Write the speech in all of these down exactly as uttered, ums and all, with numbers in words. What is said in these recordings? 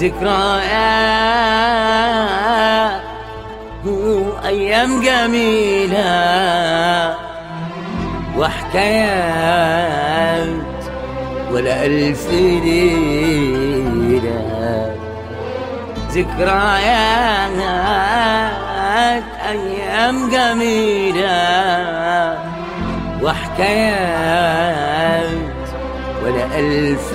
ذكريات وأيام جميلة وحكايات ولا ألف ليلة. ذكريات أيام جميلة وحكايات ولا ألف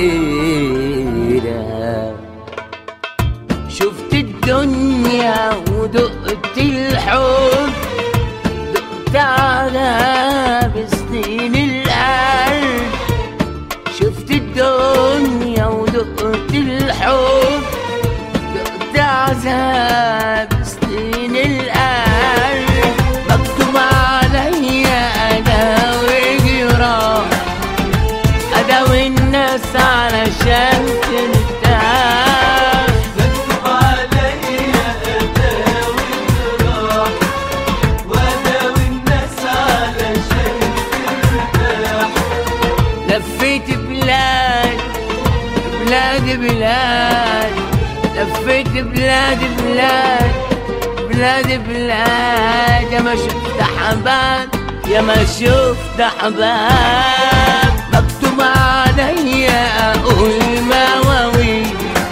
ليلة. شفت الدنيا ودقت الحب، دقت على بسنين القلب. شفت الدنيا ودقت الحب، دقت عذاب سنين القلب. مكتوب عليا أداوي جراح، أداوي الناس علشان ترتاح. مكتوب عليا أداوي جراح وأداوي الناس علشان ترتاح. لفيت بلاد بلاد بلاد، لفيت بلاد بلاد بلاد بلاد. يا ما شفت حباب، يا ما شفت حباب. مكتوب عليا أقول مواويل،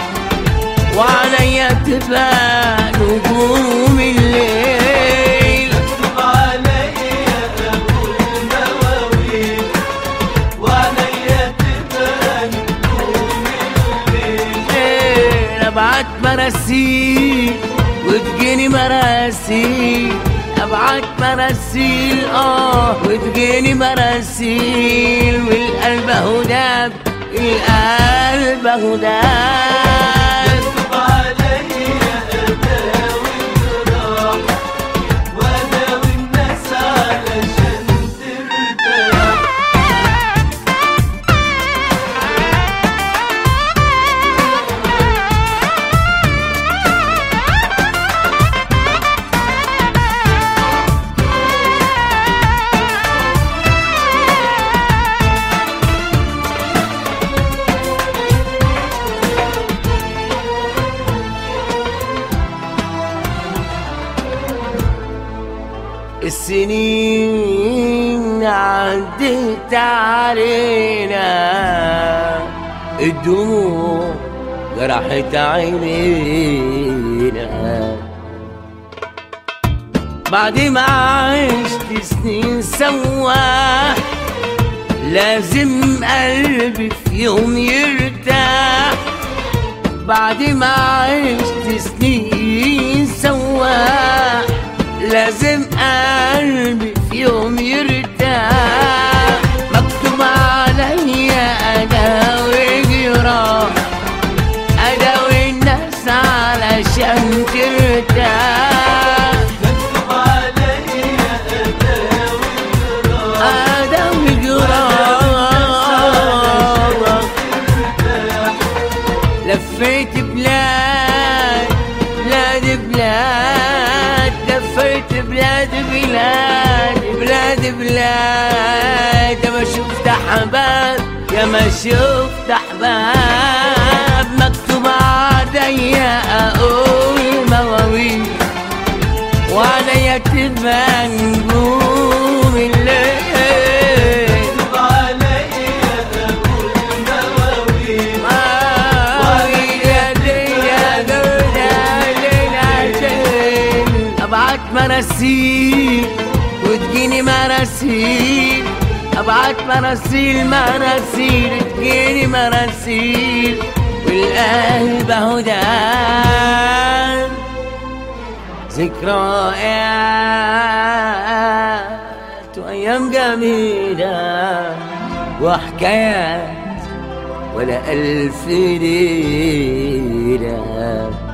وعليا تبان نجوم الليل. مكتوب عليا أقول مواويل وعليا تبان نجوم الليل. ابعت مراسيل وتجيني مراسيل، ابعت مراسيل اه وتجيني مراسيل. والقلب اهو داب، القلب اهو داب. مكتوب عليا أداوي جراح وأداوي الناس علشان ترتاح. السنين عدت علينا، الدموع جرحت عينينا. بعد ما عشت سنين سوا، لازم قلبي في يوم يرتاح. بعد ما عشت سنين سوا، لازم قلبي في يوم يرتاح. مكتوب عليا أداوي جراح، أداوي الناس علشان ترتاح. مكتوب عليا أداوي جراح أداوي جراح. لفيت بلاد بلاد بلاد، لفيت بلاد بلاد بلاد بلاد. يا ما شفت حباب، يا ما شفت حباب. مكتوب عليا أقول مواويل، وعليا تبان نجوم الليل. مكتوب عليا أقول مواويل ابعت مراسيل وتجيني مراسيل، ابعت مراسيل مراسيل تجيني مراسيل. والقلب اهو داب. ذكريات وايام جميلة وحكايات ولا ألف ليلة.